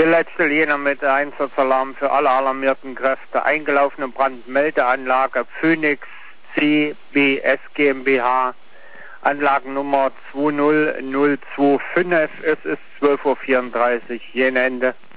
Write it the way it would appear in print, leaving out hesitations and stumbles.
Hier letzte Linie mit Einsatzalarm für alle alarmierten Kräfte. Eingelaufene Brandmeldeanlage Phoenix CBS GmbH. Anlagennummer 20025. Es ist 12:34 Uhr. Jene Ende.